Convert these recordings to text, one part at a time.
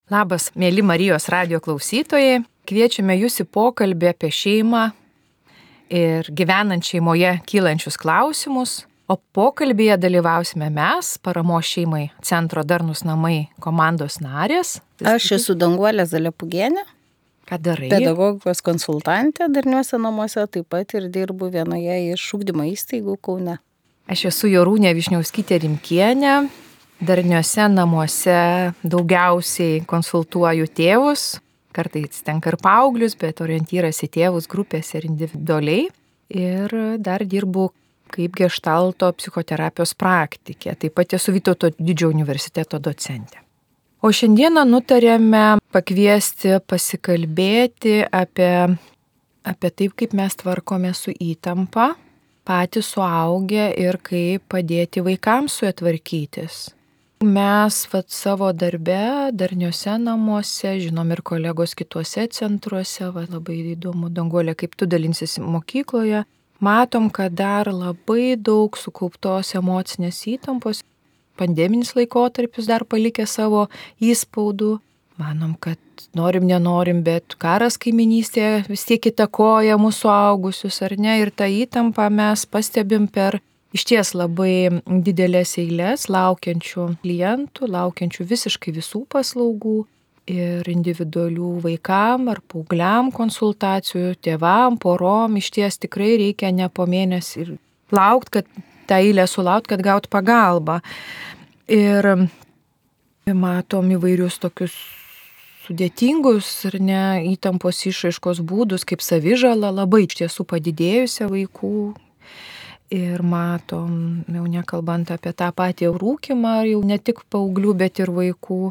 Labas, mėly Marijos radijo klausytojai. Kviečiame jūs į pokalbį apie šeimą ir gyvenant šeimoje kylančius klausimus. O pokalbėje dalyvausime mes, Paramos šeimai Centro Darnūs namai komandos narės. Aš esu Danguolė Zalepugienė. Ką darai? Pedagogikos konsultantė Darniuose namuose, taip pat ir dirbu vienoje iš ugdymo įstaigų Kaune. Aš esu Jorūnė Višniauskytė Rimkienė. Darniuose namuose daugiausiai konsultuoju tėvus. Kartais tenka ir paauglius, bet orientyras į tėvus grupėse ir individualiai. Ir dar dirbu kaip geštalto psichoterapijos praktikė. Taip pat esu Vytauto Didžiojo universiteto docentė. O šiandieną nutarėme pakviesti pasikalbėti apie taip, kaip mes tvarkome su įtampa, patys suaugę ir kaip padėti vaikams su ja tvarkytis. Mes savo darbe, Darniuose namuose, žinom ir kolegos kituose centruose, labai įdomu, Danguolė, kaip tu dalinsis mokykloje, matom, kad dar labai daug sukauptos emocinės įtampos, pandeminis laikotarpis dar palikė savo įspaudų. Manom, kad norim, nenorim, bet karas kaiminystėje vis tiek įtakoja mūsų suaugusius, ar ne? Ir tą įtampą mes pastebim per išties labai didelės eilės laukiančių klientų, laukiančių visiškai visų paslaugų ir individualių vaikam ar paaugliam konsultacijų, tėvam, porom. Išties tikrai reikia ne po mėnesį ir laukt, kad tą eilę sulaukt, kad gaut pagalbą. Ir matom įvairius tokius sudėtingus ar ne įtampos išraiškos būdus, kaip savižala, labai iš tiesų padidėjusią vaikų. Ir matom, jau nekalbant apie tą patį rūkymą, jau ne tik paauglių, bet ir vaikų,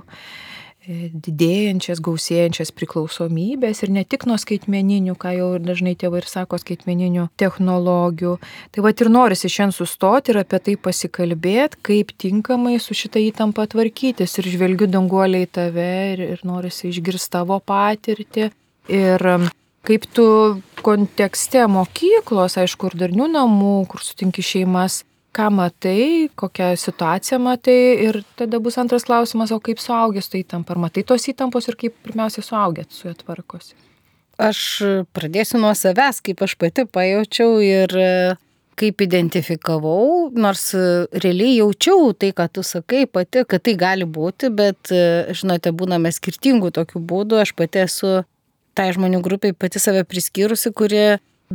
didėjančias, gausėjančias priklausomybės ir ne tik nuo skaitmeninių, ką jau dažnai tėvai ir sako, skaitmeninių technologijų. Tai vat ir norisi šiandien sustoti ir apie tai pasikalbėti, kaip tinkamai su šitą įtampą tvarkytis. Ir žvelgiu, Danguolė, į tave ir norisi išgirsti tavo patirtį. Ir kaip tu kontekste mokyklos, aišku, ir Darnių namų, kur sutinki šeimas, ką matai, kokią situaciją matai, ir tada bus antras klausimas, o kaip suaugęs tu įtampa, ar matai tos įtampos ir kaip pirmiausia suaugęs su juo tvarkosi? Aš pradėsiu nuo savęs, kaip aš pati pajaučiau ir kaip identifikavau, nors realiai jaučiau tai, ką tu sakai pati, kad tai gali būti, bet, žinote, būname skirtingų tokių būdų. Aš pati esu tai žmonių grupiai pati save priskyrusi, kuri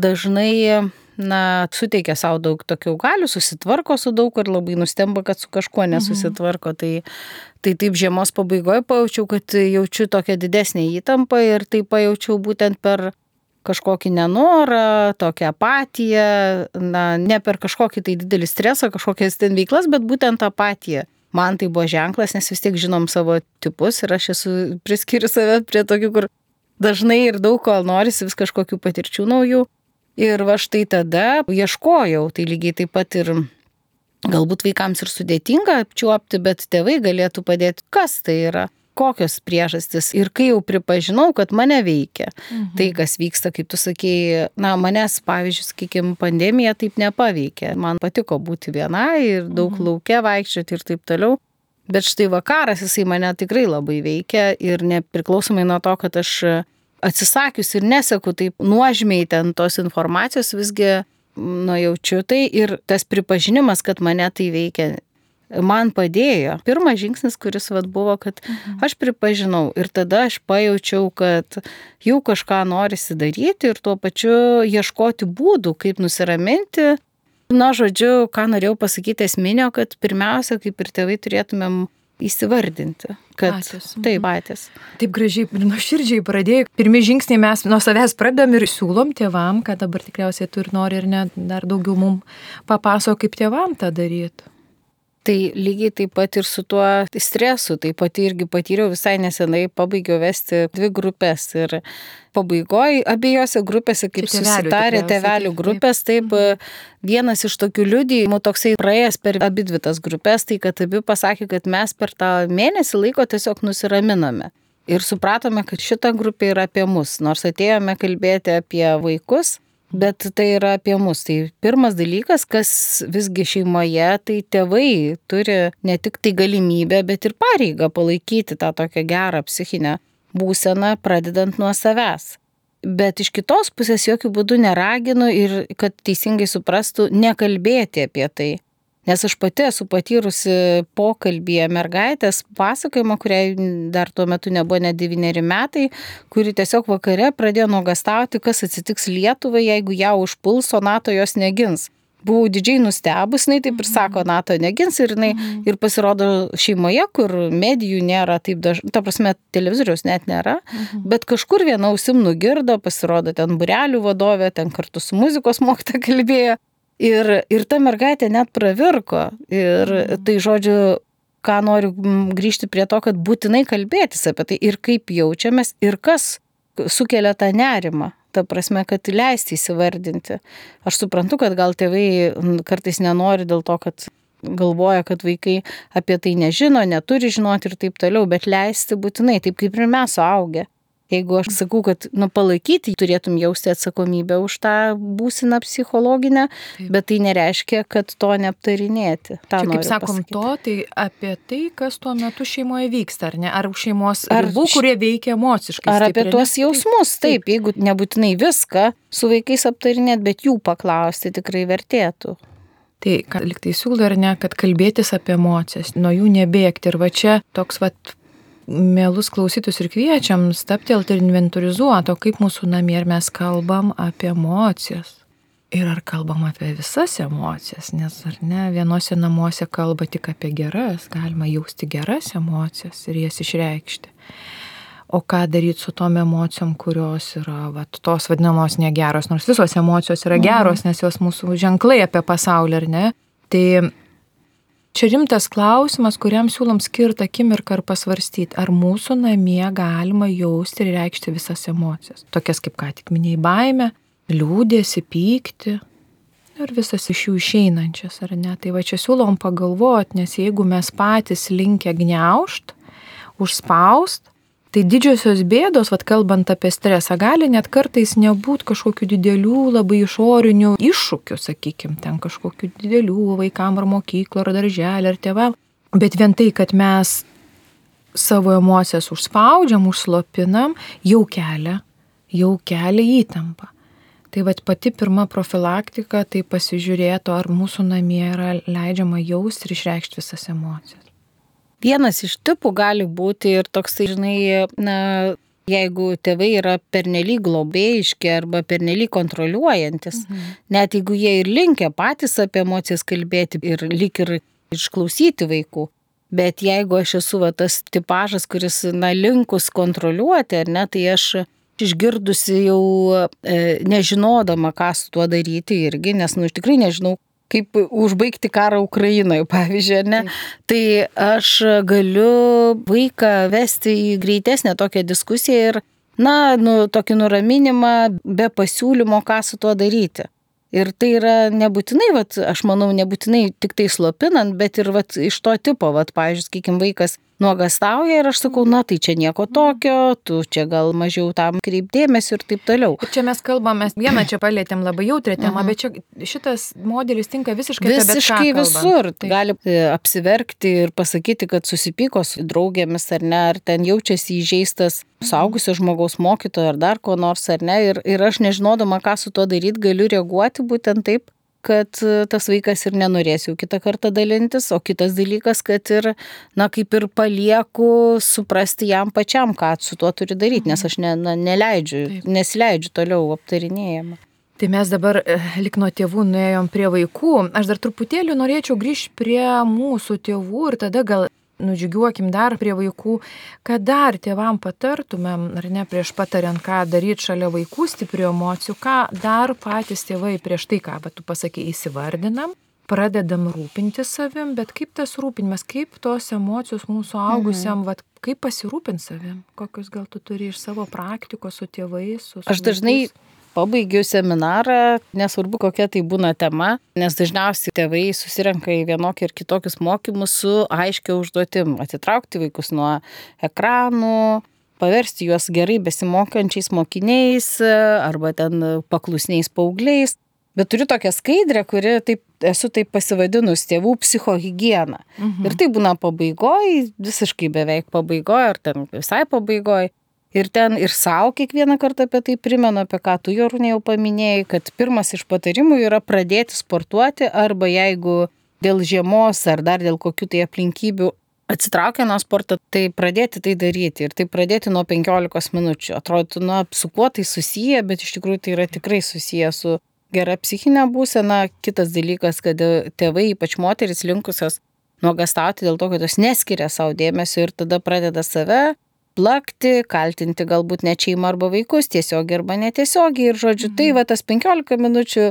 dažnai suteikia savo daug tokių galių, susitvarko su daug ir labai nustemba, kad su kažkuo nesusitvarko. Tai taip žiemos pabaigoje pajaučiau, kad jaučiu tokią didesnę įtampą ir tai pajaučiau būtent per kažkokį nenorą, tokią apatiją, ne per kažkokį tai didelį stresą, kažkokias ten veiklas, bet būtent apatiją. Man tai buvo ženklas, nes vis tiek žinom savo tipus ir aš esu priskiriu save prie tokių, kur dažnai ir daug ko norisi vis kažkokių patirčių naujų. Ir va štai tada ieškojau, tai lygiai taip pat ir galbūt vaikams ir sudėtinga apčiuopti, bet tėvai galėtų padėti, kas tai yra, kokios priežastys. Ir kai jau pripažinau, kad mane veikia, tai kas vyksta, kaip tu sakei, manęs, pavyzdžiui, sakykime, pandemija taip nepaveikė. Man patiko būti vienai ir daug lauke vaikščioti ir taip toliau. Bet štai vakaras, jisai mane tikrai labai veikia ir nepriklausomai nuo to, kad aš atsisakius ir neseku taip nuožmiai ten tos informacijos, visgi nujaučiu tai ir tas pripažinimas, kad mane tai veikia, man padėjo. Pirmas žingsnis, kuris buvo, kad aš pripažinau ir tada aš pajaučiau, kad jau kažką norisi daryti ir tuo pačiu ieškoti būdų, kaip nusiraminti. Žodžiu, ką norėjau pasakyti esminio, kad pirmiausia, kaip ir tėvai turėtumėm įsivardinti, kad patys. Taip gražiai ir nuoširdžiai pradėjai. Pirmi žingsniai mes nuo savęs pradedam ir siūlom tėvam, kad dabar tikriausiai tu ir nori ir net dar daugiau mums papasako, kaip tėvam tą daryti. Tai lygiai taip pat ir su tuo stresu, taip pat irgi patyriau visai nesenai, pabaigiau vesti 2 grupės ir pabaigoje abiejose grupėse, kaip susitarė tėvelių grupės, taip vienas iš tokių liudijimų toksai praėjęs per abi 2 tas grupės, tai kad abi pasakė, kad mes per tą mėnesį laiko tiesiog nusiraminame. Ir supratome, kad šita grupė yra apie mus, nors atėjome kalbėti apie vaikus. Bet tai yra apie mus. Tai pirmas dalykas, kas visgi šeimoje, tai tėvai turi ne tik tai galimybę, bet ir pareigą palaikyti tą tokią gerą psichinę būseną, pradedant nuo savęs. Bet iš kitos pusės jokių būdų neraginu ir, kad teisingai suprastų, nekalbėti apie tai. Nes aš pati esu patyrusi pokalbyje mergaitės pasakojimą, kuriai dar tuo metu nebuvo net 9 metai, kuri tiesiog vakare pradėjo nuogąstauti, kas atsitiks Lietuvai, jeigu ją užpuls, o NATO jos negins. Buvau didžiai nustebus, jinai taip ir sako, NATO negins ir jinai ir pasirodo šeimoje, kur medijų nėra taip dažnai, ta prasme, televizoriaus net nėra, bet kažkur viena ausim nugirdo, pasirodo ten būrelių vadovė, ten kartu su muzikos mokytoja kalbėjo. Ir ta mergaitė net pravirko. Ir tai žodžiu, ką noriu grįžti prie to, kad būtinai kalbėtis apie tai ir kaip jaučiamės ir kas sukelia tą nerimą. Ta prasme, kad leisti įsivardinti. Aš suprantu, kad gal tėvai kartais nenori dėl to, kad galvoja, kad vaikai apie tai nežino, neturi žinoti ir taip toliau, bet leisti būtinai, taip kaip ir mes suaugę. Jeigu aš sakau, kad palaikyti, turėtum jausti atsakomybę už tą būseną psichologinę, bet tai nereiškia, kad to neaptarinėti. Čia, kaip sakom, tai apie tai, kas tuo metu šeimoje vyksta, ar ne? Ar šeimos ribų, kurie veikia emociškai. Ar apie tuos jausmus, taip, jeigu nebūtinai viską su vaikais aptarinėti, bet jų paklausti tikrai vertėtų. Tai, liktai siūlo ar ne, kad kalbėtis apie emocijas, nuo jų nebėgti. Ir va čia toks mielus klausytus ir kviečiam stabtelti ir inventorizuoti, o kaip mūsų namie ir mes kalbam apie emocijas. Ir ar kalbam apie visas emocijas, nes ar ne, vienose namuose kalba tik apie geras, galima jausti geras emocijas ir jas išreikšti. O ką daryti su tom emocijom, kurios yra tos vadinamos negeros, nors visos emocijos yra geros, nes jos mūsų ženklai apie pasaulį, ar ne? Tai čia rimtas klausimas, kuriam siūlom skirtą akimirką ir pasvarstyti, ar mūsų namie galima jausti ir reikšti visas emocijas. Tokias kaip ką tik minėjai, baimę, liūdėsi, pyktį ir visas iš jų išeinančias, ar ne? Tai va čia siūlom pagalvoti, nes jeigu mes patys linkę gniaužt, užspaust, tai didžiosios bėdos, kalbant apie stresą, gali net kartais nebūti kažkokių didelių, labai išorinių iššūkių, sakykim, ten kažkokių didelių vaikam ar mokyklų, ar darželį, ar tėvam. Bet vien tai, kad mes savo emocijas užspaudžiam, užslopinam, jau kelia įtampą. Tai pati pirma profilaktika, tai pasižiūrėtų, ar mūsų namie yra leidžiama jausti ir išreikšti visas emocijas. Vienas iš tipų gali būti ir toksai, jeigu tėvai yra pernelyg globėjiški arba pernelyg kontroliuojantis, net jeigu jie ir linkę patys apie emocijas kalbėti ir lyg ir išklausyti vaikų, bet jeigu aš esu tas tipažas, kuris linkus kontroliuoti, ar ne, tai aš išgirdusi jau nežinodama, ką su tuo daryti irgi, nes tikrai nežinau, kaip užbaigti karą Ukrainoje, pavyzdžiui, ne? Tai aš galiu vaiką vesti į greitesnę tokią diskusiją ir, tokį nuraminimą be pasiūlymo, ką su tuo daryti. Ir tai yra nebūtinai, aš manau, nebūtinai tik tai slopinant, bet ir iš to tipo, pavyzdžiui, sakykim, vaikas nuogąstauja ir aš sakau, tai čia nieko tokio, tu čia gal mažiau tam kreipdėmėsi ir taip toliau. Ir čia mes kalbame, vieną čia palėtėm labai jautrią temą, bet čia šitas modelis tinka visiškai visur. Tai gali apsiverkti ir pasakyti, kad susipyko su draugėmis ar ne, ar ten jaučiasi įžeistas suaugusio žmogaus mokytojo ar dar ko nors ar ne. Ir aš nežinodama, ką su tuo daryti, galiu reaguoti būtent taip, kad tas vaikas ir nenorės jau kitą kartą dalintis, o kitas dalykas, kad ir, kaip ir palieku suprasti jam pačiam, ką su tuo turi daryti, nes aš nesileidžiu toliau aptarinėjama. Tai mes dabar lik nuo tėvų nuėjom prie vaikų, aš dar truputėlį norėčiau grįžti prie mūsų tėvų ir tada gal nudžiugiuokim dar prie vaikų, kad dar tėvam patartumėm, ar ne, prieš patariant, ką daryti šalia vaikų stiprių emocijų, ką dar patys tėvai prieš tai, ką tu pasakei, įsivardinam, pradedam rūpinti savim, bet kaip tas rūpinimas, kaip tos emocijos mūsų augusiam, kaip pasirūpinti savim, kokius gal tu turi iš savo praktikos su tėvais, su Aš dažnai pabaigiu seminarą, nesvarbu kokia tai būna tema, nes dažniausiai tėvai susirenka į vienokį ir kitokius mokymus su aiškia užduotim atitraukti vaikus nuo ekranų, paversti juos gerai besimokančiais mokiniais arba ten paklusniais paaugliais. Bet turiu tokią skaidrę, kuri esu taip pasivadinus tėvų psichohigiena. Ir tai būna pabaigoj, visiškai beveik pabaigoj, ar ten visai pabaigoj. Ir ten ir savo kiekvieną kartą apie tai primenu, apie ką tu, Jorūnė, jau paminėjai, kad pirmas iš patarimų yra pradėti sportuoti, arba jeigu dėl žiemos ar dar dėl kokių tai aplinkybių atsitraukia nuo sporto, tai pradėti tai daryti. Ir tai pradėti nuo 15 minučių. Atrodytų, su kuo tai susiję, bet iš tikrųjų tai yra tikrai susiję su gera psichinė būsena. Kitas dalykas, kad tėvai, ypač moteris, linkusios nuogąstauti dėl to, kad jos neskiria savo dėmesio ir tada pradeda save plakti, kaltinti galbūt ne šeimą arba vaikus, tiesiogiai arba netiesiogiai. Ir žodžiu, tai tas 15 minučių,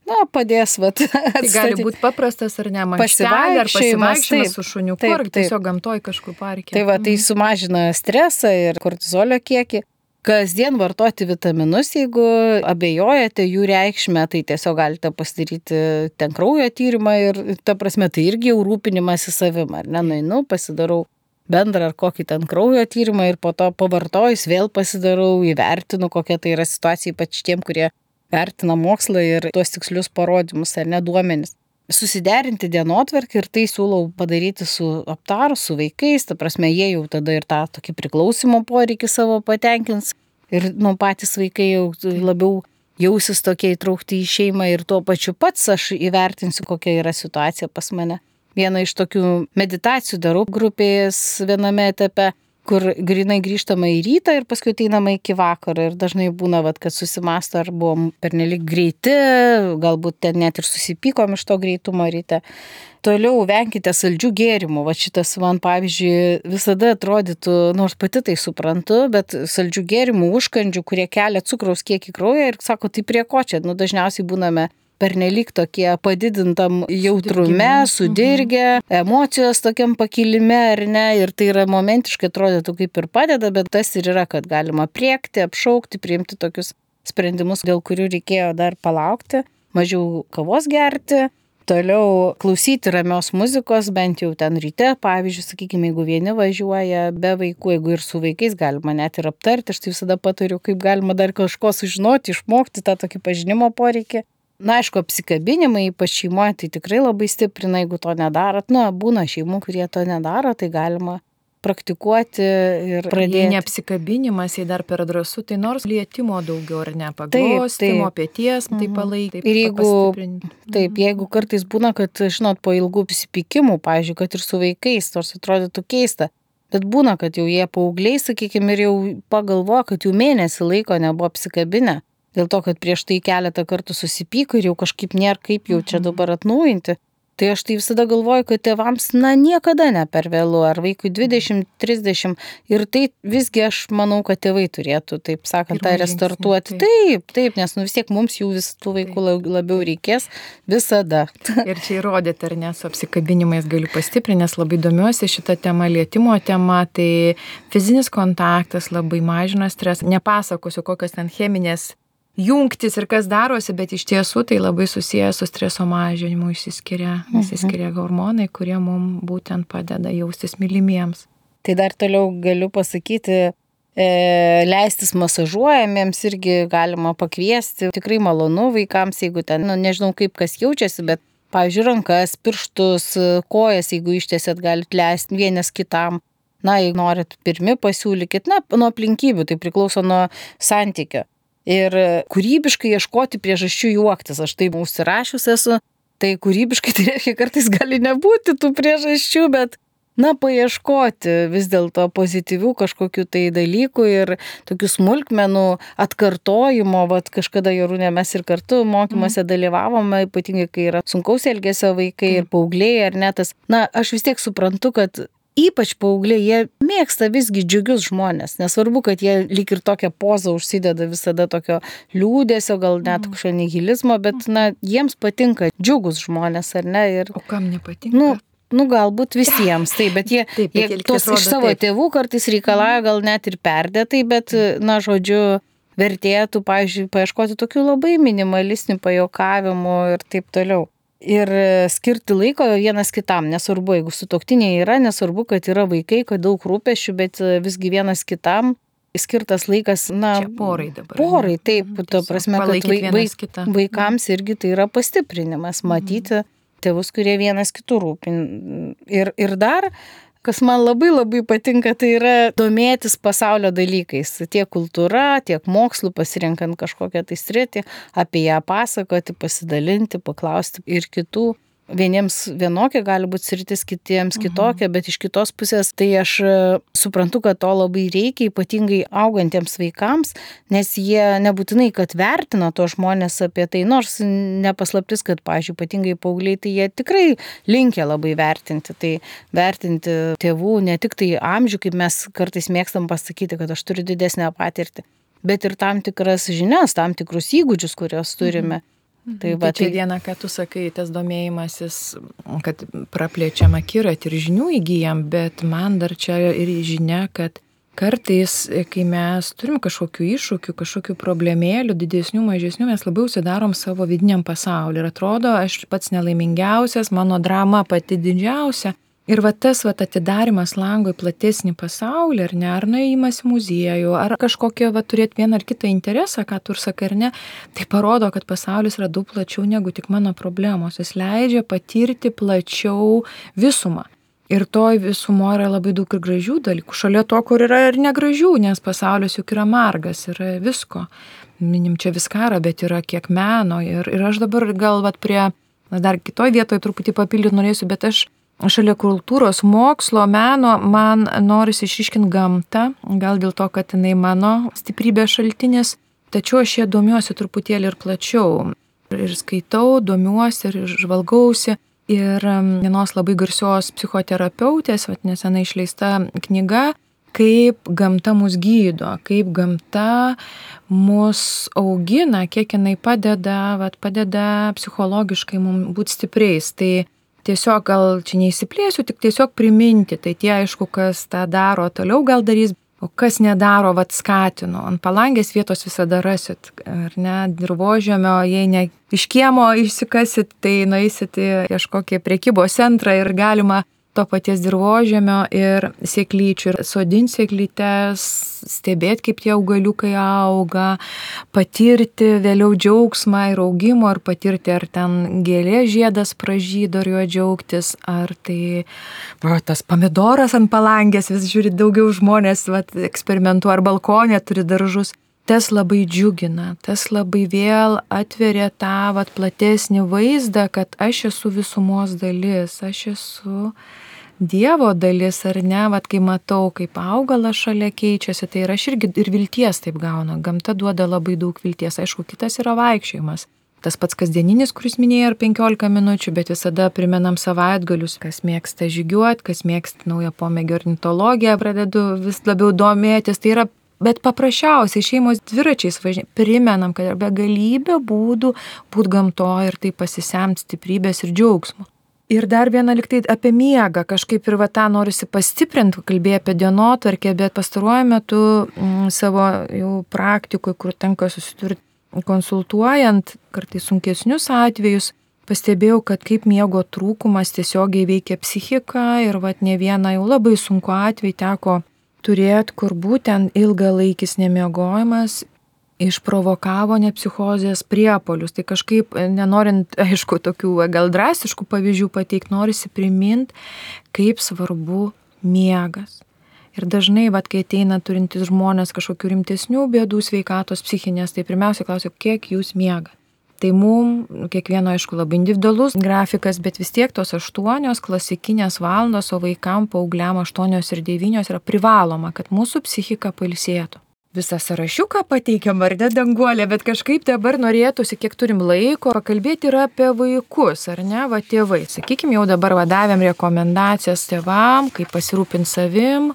padės Tai gali būti paprastas ar ne, mankštelė, ar pasivaikščiojimas su šuniuku, ar tiesiog gamtoj kažkur parke. Tai sumažina stresą ir kortizolio kiekį. Kasdien vartoti vitaminus, jeigu abejojate jų reikšmę, tai tiesiog galite pasidaryti ten kraujo tyrimą ir ta prasme tai irgi jau rūpinimas į savimą, ar ne, nueinu, pasidarau bendrą ar kokį ten kraujo tyrimą ir po to pavartojus vėl pasidarau, įvertinu, kokia tai yra situacija, ypač tiem, kurie vertina mokslą ir tuos tikslius parodymus, ar ne, duomenis. Susiderinti dienotvarkę ir tai siūlau padaryti aptarus su vaikais, ta prasme jie jau tada ir tą tokį priklausimo poreikį savo patenkins ir patys vaikai jau labiau jausis tokie įtraukti į šeimą ir tuo pačiu pats aš įvertinsiu, kokia yra situacija pas mane. Vieną iš tokių meditacijų darau grupės viename etape, kur grinai grįžtama į rytą ir paskui ateinama iki vakaro. Ir dažnai būna, kad susimasto, ar buvom pernelyg greiti, galbūt ten net ir susipykom iš to greitumo ryte. Toliau venkite saldžių gėrimų. Šitas man, pavyzdžiui, visada atrodytų, nors pati tai suprantu, bet saldžių gėrimų, užkandžių, kurie kelia cukraus kiekį kraujyje ir sako, tai prie ko čia? Dažniausiai būname pernelyg tokie padidintam jautrume, sudirgę, emocijos tokiam pakilime, ar ne, ir tai yra momentiškai atrodytų kaip ir padeda, bet tas ir yra, kad galima priekti, apšaukti, priimti tokius sprendimus, dėl kurių reikėjo dar palaukti, mažiau kavos gerti, toliau klausyti ramios muzikos, bent jau ten ryte, pavyzdžiui, sakykime, jeigu vieni važiuoja be vaikų, jeigu ir su vaikais galima net ir aptarti, aš tai visada patariu, kaip galima dar kažko sužinoti, išmokti tą tokį pažinimo poreikį. Aišku, apsikabinimai, ypač šeimoje, tai tikrai labai stiprina, jeigu to nedarot. Būna šeimų, kurie to nedaro, tai galima praktikuoti ir pradėti. Jei neapsikabinimas, jei dar per drąsu, tai nors lietimo daugiau ar ne, paglostimo, pėties, tai palaikyti. Ir jeigu kartais būna, kad, žinot, po ilgų susipykimų, pavyzdžiui, kad ir su vaikais, nors atrodytų keista, bet būna, kad jau jie paaugliai, sakykime, ir jau pagalvoja, kad jau mėnesį laiko nebuvo apsikabinę. Dėl to, kad prieš tai keletą kartų susipyko ir jau kažkaip nėra kaip jau čia dabar atnaujinti. Tai aš tai visada galvoju, kad tėvams, niekada ne per vėlu, ar vaikui 20, 30. Ir tai visgi aš manau, kad tėvai turėtų, taip sakant, tą restartuoti. Taip, nes vis tiek mums jų tų vaikų labiau reikės visada. Ir čia įrodėte, ar ne, su apsikabinimais galiu pastiprinti, nes labai domiuosi šitą temą, lietimo tema, tai fizinis kontaktas labai mažina stresą. Nepasakosiu, kokios ten cheminės jungtis ir kas darosi, bet iš tiesų tai labai susiję su streso mažinimu, išsiskiria hormonai, kurie mums būtent padeda jaustis mylimiems. Tai dar toliau galiu pasakyti, leistis masažuojamiems irgi galima pakviesti. Tikrai malonu vaikams, jeigu ten, nežinau kaip kas jaučiasi, bet, pavyzdžiui, rankas, pirštus, kojas, jeigu ištiesėt, galite leisti vienas kitam. Jeigu norit pirmi pasiūlykit, nuo aplinkybių, tai priklauso nuo santykio. Ir kūrybiškai ieškoti priežasčių juoktis. Aš taip užsirašius esu, tai kūrybiškai tai reiškia kartais gali nebūti tų priežasčių, bet paieškoti vis dėlto pozityvių kažkokių tai dalykų ir tokių smulkmenų atkartojimo. Kažkada, Jorūnė, mes ir kartu mokymuose dalyvavome, ypatingai kai yra sunkaus elgesio vaikai ir paaugliai, ar ne tas. Aš vis tiek suprantu, kad ypač paaugliai, jie mėgsta visgi džiugius žmonės, nesvarbu, kad jie lyg ir tokią pozą užsideda visada tokio liūdėsio, gal net kažkokio nihilizmo, bet jiems patinka džiugus žmonės, ar ne? O kam nepatinka? Galbūt visiems, bet jie tos iš savo tėvų kartais reikalauja gal net ir perdėtai, bet, žodžiu, vertėtų, pavyzdžiui, paieškoti tokių labai minimalistinių pajuokavimų ir taip toliau. Ir skirti laiko vienas kitam, nesvarbu, jeigu sutuoktiniai yra, nesvarbu, kad yra vaikai, kad daug rūpesčių, bet visgi vienas kitam skirtas laikas, Čia porai dabar. Porai, taip, ta prasme, kad vaikams irgi tai yra pastiprinimas, matyti tėvus, kurie vienas kitų rūpin. Ir dar, kas man labai labai patinka, tai yra domėtis pasaulio dalykais, tiek kultūra, tiek mokslu, pasirenkant kažkokią tai sritį, apie ją pasakoti, pasidalinti, paklausti ir kitų. Vieniems vienokia gali būti sritis, kitiems kitokia, bet iš kitos pusės tai aš suprantu, kad to labai reikia, ypatingai augantiems vaikams, nes jie nebūtinai, kad vertina to žmonės apie tai, nors nepaslaptis, kad, pavyzdžiui, ypatingai paaugliai, tai jie tikrai linkia labai vertinti. Tai vertinti tėvų ne tik tai amžių, kaip mes kartais mėgstam pasakyti, kad aš turiu didesnę patirtį, bet ir tam tikras žinias, tam tikrus įgūdžius, kuriuos turime. Tai čia viena, ką tu sakai, tas domėjimasis, kad praplečiam akiratį ir žinių įgyjam, bet man dar čia ir žinia, kad kartais, kai mes turim kažkokių iššūkių, kažkokių problemėlių, didesnių, mažesnių, mes labiau užsidarom savo vidiniam pasauliu ir atrodo, aš pats nelaimingiausias, mano drama pati didžiausia. Ir tas atidarimas lango į platesnį pasaulį, ar nuėjimas į muziejų, ar kažkokią turėti vieną ar kitą interesą, ką tu ir sakai, ar ne, tai parodo, kad pasaulis yra daug plačiau negu tik mano problemos. Jis leidžia patirti plačiau visumą. Ir toj visumo yra labai daug ir gražių dalykų. Šalia to, kur yra ir negražių, nes pasaulis juk yra margas, yra visko. Minim čia viską yra, bet yra kiek meno. Ir aš dabar gal prie, dar kitoj vietoje truputį papildyti norėsiu, bet aš šalia kultūros, mokslo, meno, man norisi išryškinti gamtą, gal dėl to, kad jinai mano stiprybės šaltinis, tačiau aš ją domiuosi truputėlį ir plačiau. Ir skaitau, domiuosi ir žvalgausi. Ir vienos labai garsios psichoterapeutės, nesenai išleista knyga, kaip gamta mus gydo, kaip gamta mus augina, kiek jinai padeda psichologiškai mums būti stipriais. Tai tiesiog gal čia neįsiplėsiu, tik tiesiog priminti, tai tie aišku, kas tą daro, toliau gal darys, o kas nedaro, skatinu. Ant palangės vietos visada rasit, ar ne, dirvožemio, jei ne iš kiemo išsikasit, tai nueisit į kažkokį prekybos centrą ir galima to paties dirvožemio ir sėklyčių ir sodinti sėklytes, stebėti, kaip tie augaliukai auga, patirti vėliau džiaugsmą ir augimo, ar patirti, ar ten gėlė žiedas pražydo ir juo džiaugtis, ar tai tas pomidoras ant palangės, vis žiūri daugiau žmonės eksperimentuoja, ar balkonė turi daržus. Tas labai džiugina, tas labai vėl atveria tą platesnį vaizdą, kad aš esu visumos dalis, aš esu Dievo dalis, ar ne, kai matau, kaip augalas šalia keičiasi, tai ir aš irgi ir vilties taip gaunu. Gamta duoda labai daug vilties, aišku, kitas yra vaikščiojimas. Tas pats kasdieninis, kuris minėjo, ir 15 minučių, bet visada primenam savaitgalius, kas mėgsta žygiuoti, kas mėgsta naują pomėgio ornitologiją, pradedu vis labiau domėtis, tai yra. Bet paprasčiausiai šeimos dviračiais važinėti, primenam, kad yra begalybė būdų būti gamtoje ir tai pasisemti stiprybės ir džiaugsmo. Ir dar viena liktai apie miegą, kažkaip ir tą norisi pastiprinti, kalbėjai apie dienotvarkę, bet pastaruoju metu savo jau praktikoje, kur tenka susidurti konsultuojant kartais sunkesnius atvejus, pastebėjau, kad kaip miego trūkumas tiesiogiai veikia psichiką ir ne vieną jau labai sunku atvejį teko turėti, kur būtent ilgalaikis nemiegojimas išprovokavo net psichozės priepuolius. Tai kažkaip, nenorint, aišku, tokių gal drastiškų pavyzdžių pateikti, norisi priminti, kaip svarbu miegas. Ir dažnai, kai ateina turintys žmonės kažkokių rimtesnių bėdų sveikatos psichinės, tai pirmiausia klausia, kiek jūs miegat. Tai mums, kiekvieno, aišku, labai individualus grafikas, bet vis tiek tos 8 klasikinės valandos, o vaikam, paaugliam 8 ir 9 yra privaloma, kad mūsų psichika pailsėtų. Visą sąrašiuką pateikiam, ar ne, Danguolė, bet kažkaip dabar norėtųsi, kiek turim laiko, pakalbėti ir apie vaikus, ar ne, tėvai. Sakykime, jau dabar davėm rekomendacijas tėvam, kaip pasirūpinti savim,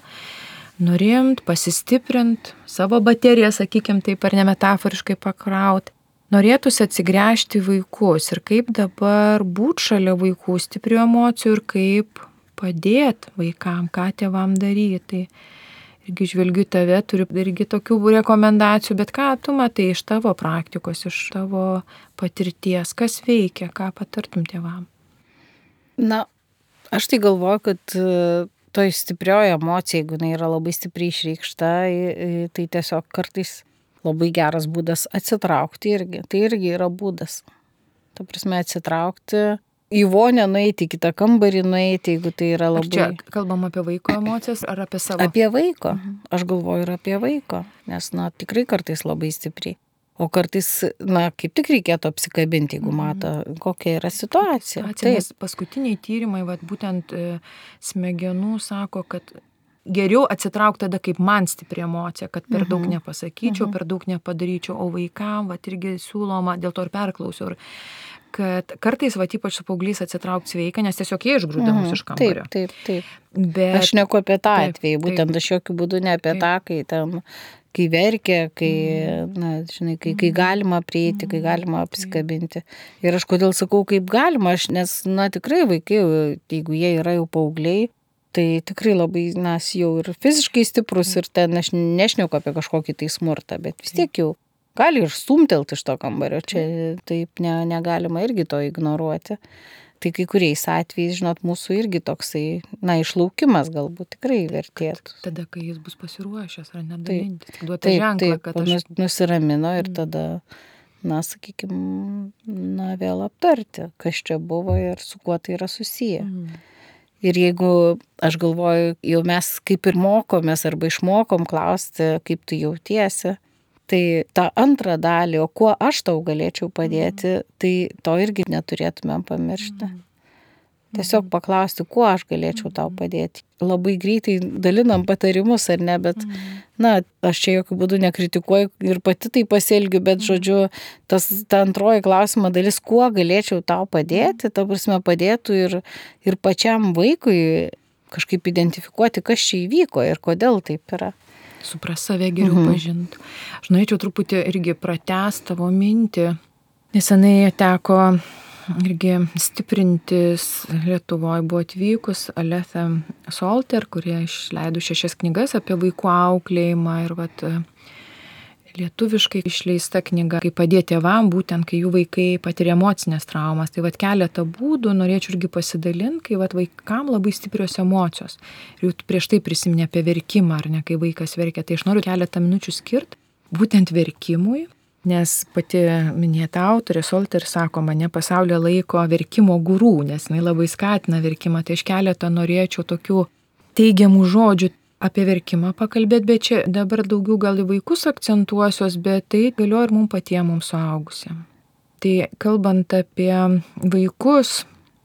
nurimt, pasistiprint, savo bateriją, sakykime, taip ar ne metaforiškai pakrauti. Norėtųsi atsigręžti į vaikus ir kaip dabar būti šalia vaikų, stiprių emocijų ir kaip padėti vaikam, ką tėvam daryti. Irgi žvelgiu tave, turiu irgi tokių rekomendacijų, bet ką tu matai iš tavo praktikos, iš tavo patirties, kas veikia, ką patartum tėvam? Na, aš tai galvoju, kad toj stiprioji emocija, jeigu jinai yra labai stipriai išreikšta, tai tiesiog kartais labai geras būdas atsitraukti irgi. Tai irgi yra būdas. Ta prasme, atsitraukti, į vonę nueiti, į kitą kambarį nueiti, jeigu tai yra labai... Ar čia kalbam apie vaiko emocijas ar apie savo? Apie vaiko. Aš galvoju ir apie vaiko, nes, tikrai kartais labai stipriai. O kartais, kaip tik reikėtų apsikabinti, jeigu mato, kokia yra situacija. Nes paskutiniai tyrimai, būtent smegenų sako, kad geriau atsitraukti tada, kaip man stipri emocija, kad per daug nepasakyčiau, per daug nepadaryčiau, o vaikam, irgi siūloma, dėl to ir perklausiau, kad kartais, ypač su paaugliais atsitraukti sveika, nes tiesiog jie išgrūda mus iš kambario. Taip. Bet, aš neku apie tą atvejį, būtent aš jokių būdų ne apie tą, kai verkia, kai galima prieiti, kai galima apsikabinti. Ir aš kodėl sakau, kaip galima, nes, tikrai vaikai, jeigu jie yra jau paaugliai, tai tikrai labai, jau ir fiziškai stiprus ir ten aš nešneku apie kažkokį tai smurtą, bet vis tiek jau gali ir stumtelti iš to kambario, čia taip negalima irgi to ignoruoti. Tai kai kuriais atvejais, mūsų irgi toksai, išlaukimas galbūt tikrai vertėtų. Tada, kai jis bus pasiruošęs, ar nedalinti, duoti ženklą, kad aš... nusiramino ir tada, vėl aptarti, kas čia buvo ir su kuo tai yra susiję. Ir jeigu, aš galvoju, jau mes kaip ir mokomės arba išmokom klausti, kaip tu jautiesi, tai tą antrą dalį, o kuo aš tau galėčiau padėti, tai to irgi neturėtumėm pamiršti. Tiesiog paklausti, kuo aš galėčiau tau padėti. Labai greitai dalinam patarimus, ar ne, bet, aš čia jokių būdų nekritikuoju ir pati tai pasielgiu, bet, žodžiu, ta antroji klausimo dalis, kuo galėčiau tau padėti, ta prasme padėtų ir pačiam vaikui kažkaip identifikuoti, kas čia įvyko ir kodėl taip yra. Supras save geriau pažinti. Aš norėčiau truputį irgi pratęsti tavo mintį. Nesenai teko irgi stiprintis Lietuvoje, buvo atvykus Aletha Solter, kurie išleido 6 knygas apie vaikų auklėjimą ir lietuviškai išleista knyga, kaip padėti tėvam, būtent kai jų vaikai patiria emocinės traumas. Tai keletą būdų norėčiau irgi pasidalinti, kai vaikam labai stiprios emocijos. Ir jau prieš tai prisiminė apie verkimą, ar ne, kai vaikas verkia. Tai aš noriu keletą minučių skirti būtent verkimui, nes pati minėta autorė Solter sako, mane pasaulyje laiko verkimo gurų, nes jinai labai skatina verkimą. Tai aš keletą norėčiau tokių teigiamų žodžių apie verkimą pakalbėti, bet čia dabar daugiau gal į vaikus akcentuosios, bet tai galioja ir mums patiems, mums suaugusiems. Tai kalbant apie vaikus,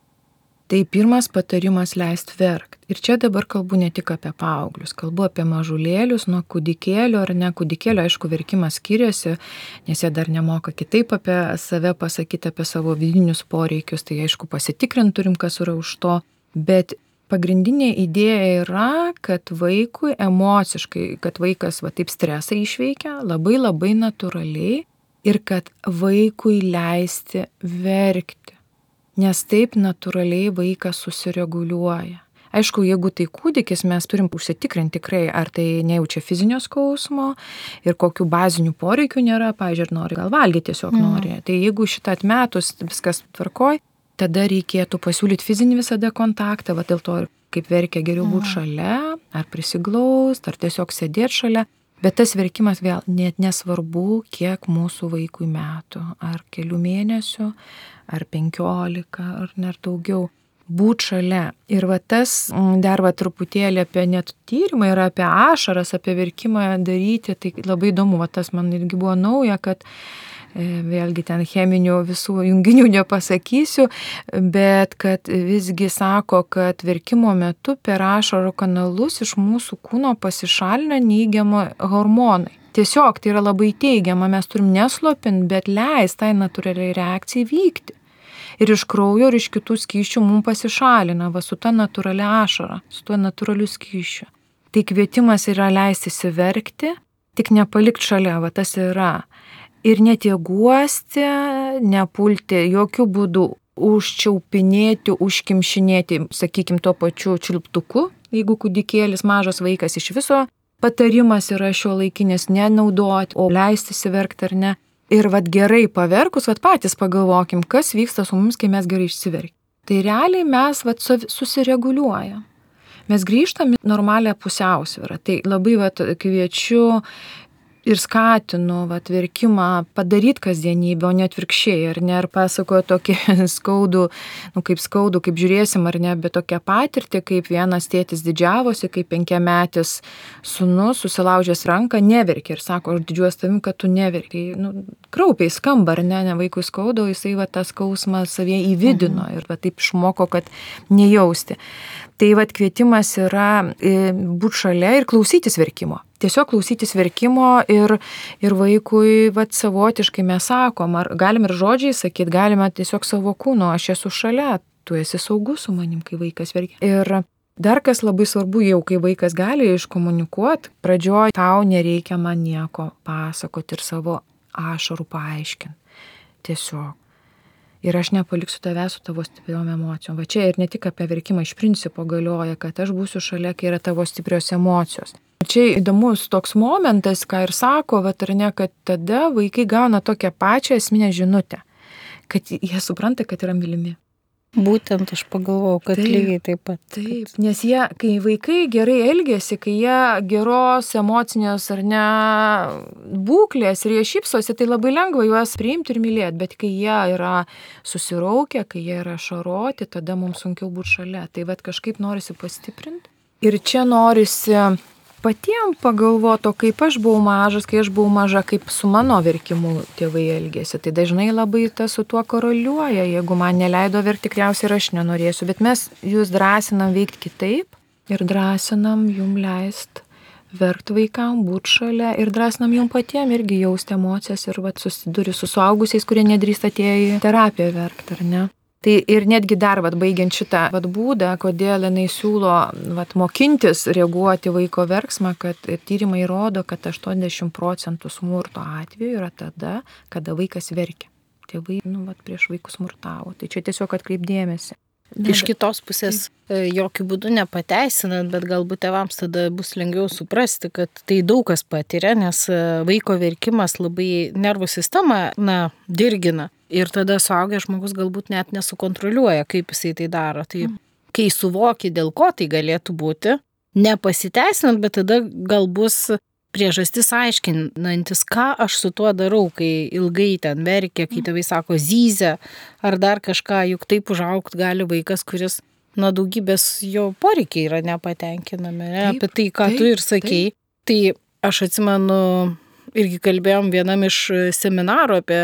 tai pirmas patarimas leisti verkti. Ir čia dabar kalbu ne tik apie paauglius, kalbu apie mažulėlius, nuo kūdikėlio ar ne kūdikėlio, aišku, verkimas skiriasi, nes jie dar nemoka kitaip apie save pasakyti, apie savo vidinius poreikius, tai aišku, pasitikrinti turim, kas yra už to, bet pagrindinė idėja yra, kad vaikui emociškai, kad vaikas taip stresą išveikia labai labai natūraliai ir kad vaikui leisti verkti, nes taip natūraliai vaikas susireguliuoja. Aišku, jeigu tai kūdikis, mes turim užsitikrinti tikrai, ar tai nejaučia fizinio skausmo ir kokių bazinių poreikių nėra, pavyzdžiui, ar nori gal valgyti, tiesiog nori. Tai jeigu šitą atmetus viskas tvarkoj, tada reikėtų pasiūlyti fizinį visada kontaktą, dėl to, kaip verkia, geriau būti šalia, ar prisiglaust, ar tiesiog sėdėti šalia. Bet tas verkimas vėl net nesvarbu, kiek mūsų vaikui metų, ar kelių mėnesių, ar 15, ar net daugiau. Būt šalia. Ir tas dar truputėlį apie net tyrimą ir apie ašaras, apie verkimą daryti, tai labai įdomu, tas man irgi buvo nauja, kad vėlgi ten cheminių visų junginių nepasakysiu, bet kad visgi sako, kad verkimo metu per ašarų kanalus iš mūsų kūno pasišalina neigiami hormonai. Tiesiog tai yra labai teigiama, mes turim neslopinti, bet leist tai natūraliai reakcijai vykti. Ir iš kraujo, ir iš kitų skysčių mums pasišalina, su ta natūralia ašara, su tuo natūraliu skysčiu. Tai kvietimas yra leisti įsiverkti, tik nepalikti šalia, tas yra. Ir netieguosti, nepulti jokių būdų užčiaupinėti, užkimšinėti, sakykim, tuo pačiu čiulptuku, jeigu kūdikėlis, mažas vaikas, iš viso patarimas yra šiuolaikinis nenaudoti, o leisti įsiverkti ar ne. Ir gerai paverkus, patys pagalvokim, kas vyksta su mums, kai mes gerai išsiverkim. Tai realiai mes susireguliuojam. mes grįžtam į normalią pusiausvyrą. Tai labai kviečiu ir skatinu verkimą padaryti kasdienybę, o ne atvirkščiai, ar ne, ar pasakoju tokį skaudų, kaip žiūrėsim, ar ne, bet tokią patirtį, kaip vienas tėtis didžiavosi, kaip 5-metis sūnus susilaužęs ranką neverkė ir sako, aš didžiuosi tavim, kad tu neverkė. Kraupiai skamba, ar ne, vaikui skaudo, jisai tą skausmą savie įvidino ir taip išmoko, kad nejausti. Tai kvietimas yra būti šalia ir klausytis verkimo. Tiesiog klausytis verkimo ir vaikui savotiškai mes sakom, ar galim ir žodžiai sakyti, galime tiesiog savo kūno, aš esu šalia, tu esi saugus su manim, kai vaikas verkia. Ir dar kas labai svarbu, jau kai vaikas gali iškomunikuoti, pradžioj tau nereikia man nieko pasakoti ir savo ašarų paaiškinti. Tiesiog. Ir aš nepaliksiu tave su tavo stipriom emocijom. Va čia ir ne tik apie verkimą iš principo galioja, kad aš būsiu šalia, kai yra tavo stiprios emocijos. Čia įdomus toks momentas, ką ir sako, ar ne, kad tada vaikai gauna tokią pačią esminę žinutę, kad jie supranta, kad yra mylimi. Būtent aš pagalvojau, kad lygiai taip pat. Taip, nes jie, kai vaikai gerai elgiasi, kai jie geros emocinės ar ne būklės ir jie šypsosi, tai labai lengva juos priimti ir mylėti, bet kai jie yra susiraukę, kai jie yra šaroti, tada mums sunkiau būti šalia. Tai kažkaip norisi pastiprinti. Ir čia norisi patiem pagalvoto, kaip aš buvau mažas, kai aš buvau maža, kaip su mano verkimu tėvai elgėsi. Tai dažnai labai tas su tuo koroliuoja. Jeigu man neleido verkti, tikriausiai ir aš nenorėsiu. Bet mes jūs drąsinam veikti kitaip ir drąsinam jum leist verkti vaikam, būti šalia ir drąsinam jum patiem irgi jausti emocijas ir susiduri su suaugusiais, kurie nedrįsta atėję į terapiją verkti, ar ne? Tai ir netgi dar baigiant šitą būdą, kodėl jinai siūlo mokintis reaguoti vaiko verksmą, kad tyrimai rodo, kad 80% smurto atveju yra tada, kada vaikas verkia. Tėvai prieš vaikus smurtavo. Tai čia tiesiog atkreipdėmėsi. Iš kitos pusės jokių būdų nepateisinant, bet galbūt tėvams tada bus lengviau suprasti, kad tai daug kas patiria, nes vaiko verkimas labai nervų sistemą dirgina. Ir tada suaugęs žmogus galbūt net nesukontroliuoja, kaip jisai tai daro. Tai kai suvoki, dėl ko tai galėtų būti, nepasiteisinant, bet tada gal bus priežastis aiškinantis, ką aš su tuo darau, kai ilgai ten verkia, kai tėvai sako zyzia, ar dar kažką, juk taip užaugti gali vaikas, kuris daugybės jo poreikiai yra nepatenkinami. Apie tai, ką tu ir sakei. Tai aš atsimenu, irgi kalbėjom vienam iš seminarų apie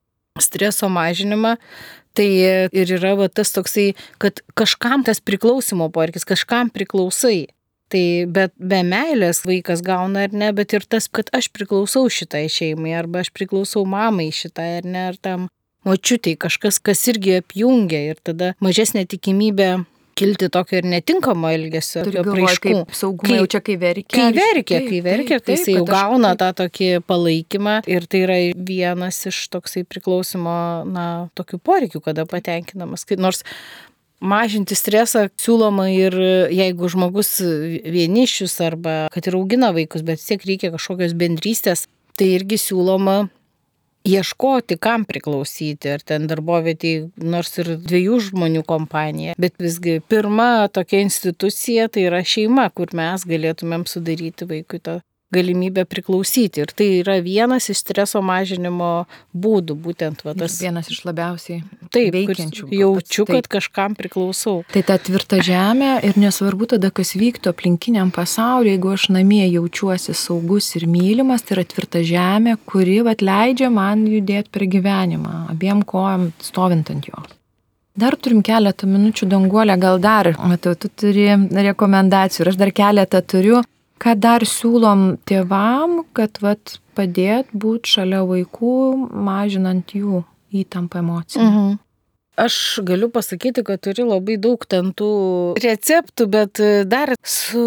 streso mažinimą, tai ir yra tas toksai, kad kažkam tas priklausimo poreikis, kažkam priklausai. Tai bet be meilės vaikas gauna ar ne, bet ir tas, kad aš priklausau šitai šeimai, arba aš priklausau mamai šitai ar ne, ar tam močiutei, kažkas, kas irgi apjungia ir tada mažesnė tikimybė kilti tokio ir netinkamo elgesio, tokio praiškų. Saugumą jaučia, kai verkia. Kai verkia, tai jis jau gauna tą tokį palaikymą ir tai yra vienas iš toksai priklausimo, tokių poreikių, kada patenkinamas. Nors mažinti stresą siūloma ir jeigu žmogus vienišius arba kad ir augina vaikus, bet vis tiek reikia kažkokios bendrystės, tai irgi siūloma ieškoti, kam priklausyti, ar ten darbovietėje nors ir 2 žmonių kompanija, bet visgi pirma tokia institucija tai yra šeima, kur mes galėtumėm sudaryti vaikui tą galimybę priklausyti. Ir tai yra vienas iš streso mažinimo būdų, būtent tas. Vienas iš labiausiai veikiančių. Jaučiu, kad kažkam priklausau. Tai ta tvirta žemė ir nesvarbu tada, kas vyktų aplinkiniam pasauliu, jeigu aš namie jaučiuosi saugus ir mylimas, tai yra tvirta žemė, kuri leidžia man judėti per gyvenimą, abiem kojom stovint ant jo. Dar turim keletą minučių, Danguolė, gal dar, matau, tu turi rekomendacijų ir aš dar keletą turiu. Ką dar siūlom tėvam, kad padėt būti šalia vaikų, mažinant jų įtampą emocinę? Aš galiu pasakyti, kad turiu labai daug ten tų receptų, bet dar su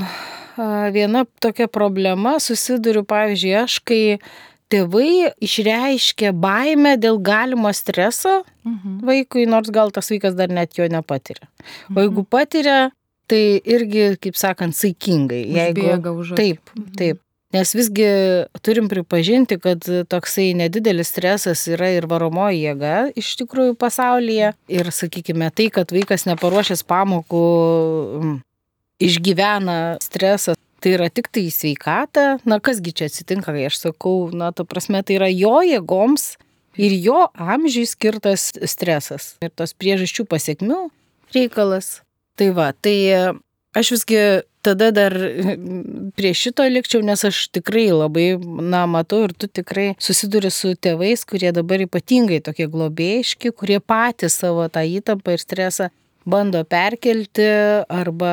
viena tokia problema susiduriu, pavyzdžiui, aš, kai tėvai išreiškia baimę dėl galimo streso vaikui, nors gal tas vaikas dar net jo nepatiria. O jeigu patiria, tai irgi, kaip sakant, saikingai. Užbėga už akių. Taip. Nes visgi turim pripažinti, kad toksai nedidelis stresas yra ir varomoji jėga iš tikrųjų pasaulyje. Ir sakykime tai, kad vaikas neparuošęs pamokų išgyvena stresą, tai yra tik tai į sveikatą. Na, kasgi čia atsitinka, kai aš sakau, na, ta prasme, tai yra jo jėgoms ir jo amžiui skirtas stresas. Ir tos priežasčių pasiekmių reikalas. Tai va, tai aš visgi tada dar prie šito likčiau, nes aš tikrai labai, matau ir tu tikrai susiduri su tėvais, kurie dabar ypatingai tokie globėjiški, kurie patys savo tą įtampą ir stresą bando perkelti arba,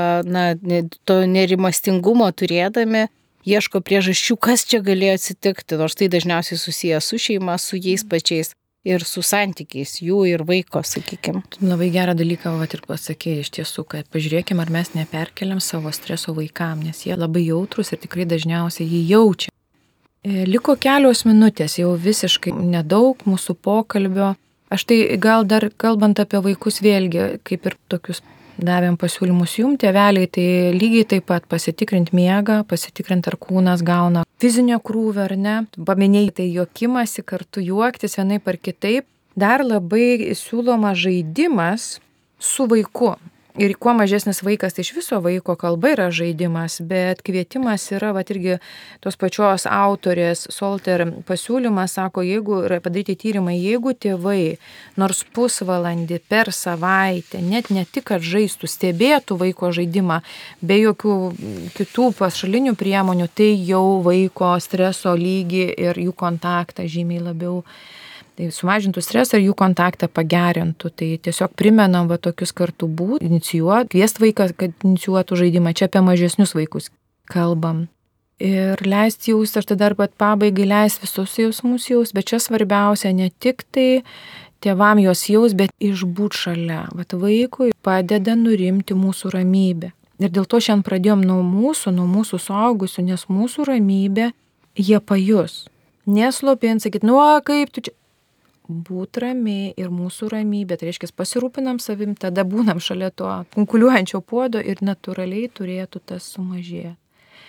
to nerimastingumo turėdami, ieško priežasčių, kas čia galėjo atsitikti, nors tai dažniausiai susijęs su šeima, su jais pačiais ir su santykiais jų ir vaiko, sakykime. Labai gerą dalyką ir pasakėjai iš tiesų, kad pažiūrėkime, ar mes neperkeliam savo streso vaikam, nes jie labai jautrus ir tikrai dažniausiai jį jaučia. Liko kelios minutės, jau visiškai nedaug mūsų pokalbio. Aš tai gal dar kalbant apie vaikus vėlgi, kaip ir tokius davėm pasiūlymus jum, tėveliai, tai lygiai taip pat pasitikrinti miegą, pasitikrinti, ar kūnas gauna fizinio krūvio ar ne. Paminėjai, tai juokimasi, kartu juoktis vienaip ar kitaip. Dar labai siūloma žaidimas su vaiku. Ir kuo mažesnis vaikas, tai iš viso vaiko kalba yra žaidimas, bet kvietimas yra, irgi tos pačios autorės Solter pasiūlymas, sako, jeigu yra padaryti tyrimai, jeigu tėvai nors pusvalandį per savaitę, net ne tik, kad žaistų, stebėtų vaiko žaidimą, be jokių kitų pašalinių priemonių, tai jau vaiko streso lygį ir jų kontaktą žymiai labiau. Tai sumažintų stresą ir jų kontaktą pagerintų. Tai tiesiog primenam tokius kartu būdus, inicijuoti, kviesti vaiką, kad inicijuotų žaidimą. Čia apie mažesnius vaikus kalbam. Ir leisti jausti, aš tada pat pabaigai leisti visus jausmus jaus, bet čia svarbiausia ne tik tai tėvam jos jaus, bet išbūt šalia. Vaikui padeda nurimti mūsų ramybę. Ir dėl to šiandien pradėjom nuo mūsų suaugusių, nes mūsų ramybė jie pajus. Neslopint, sakyt, kaip tu čia. Būt ramiai ir mūsų ramybė, tai reiškia pasirūpinam savim, tada būnam šalia to kunkuliuojančio puodo ir natūraliai turėtų tas sumažėti.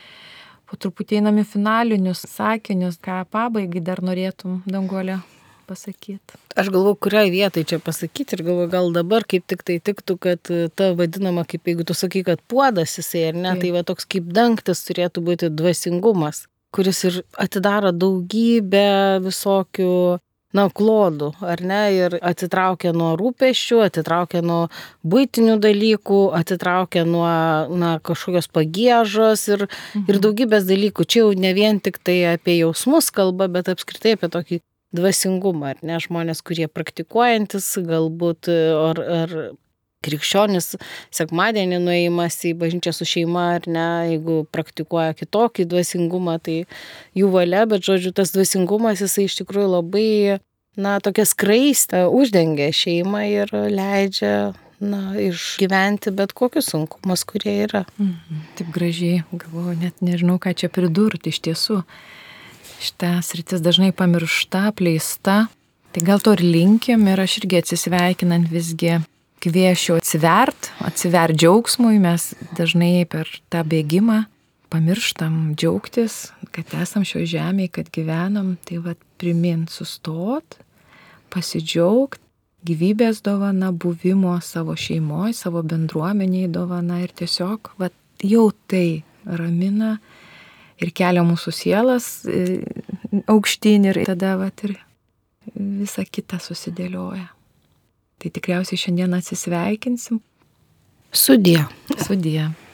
Po truputį einam į finalinius sakinius, ką pabaigai dar norėtum, Danguolė, pasakyti. Aš galvoju, kurioje vietoje čia pasakyti ir galvoju, gal dabar kaip tik tai tiktų, kad ta vadinama, kaip jeigu tu sakai, kad puodas jisai, ar ne, tai toks kaip dangtis turėtų būti dvasingumas, kuris ir atidaro daugybę visokių klodų, ar ne, ir atitraukia nuo rūpesčių, atitraukia nuo buitinių dalykų, atitraukia nuo kažkokios pagiežos ir daugybės dalykų. Čia jau ne vien tik tai apie jausmus kalba, bet apskritai apie tokį dvasingumą, ar ne, žmonės, kurie praktikuojantis, galbūt ar krikščionis sekmadienį nuėjimas į bažnyčią su šeima, ar ne, jeigu praktikuoja kitokį dvasingumą, tai jų valia, bet žodžiu, tas dvasingumas jisai iš tikrųjų labai, tokia skraistė uždengia šeimą ir leidžia, išgyventi bet kokius sunkumus, kurie yra. Taip gražiai, galvoju, net nežinau, ką čia pridurti iš tiesų. Šitą sritis dažnai pamiršta, apleista, tai gal to ir linkim ir aš irgi atsisveikinant visgi kviešiu atsivert džiaugsmui, mes dažnai per tą bėgimą pamirštam džiaugtis, kad esam šio žemėje, kad gyvenam, tai primint, sustot, pasidžiaugt, gyvybės dovana, buvimo savo šeimoje, savo bendruomeniai dovana ir tiesiog jau tai ramina ir kelia mūsų sielas aukštyn ir tada ir visa kita susidėlioja. Tai tikriausiai šiandien atsisveikinsim. Sudie. Sudie.